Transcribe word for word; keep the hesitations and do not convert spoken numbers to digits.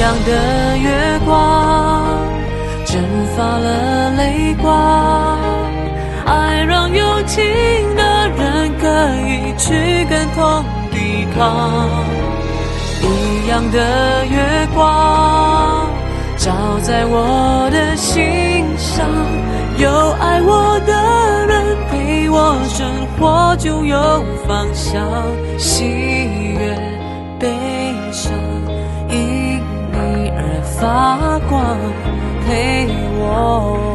样的月光蒸发了泪光，爱让有情的人可以去跟痛抵抗。一样的月光照在我的心上，有爱我的人陪我生活就有方向，喜悦悲伤因你而发光，陪我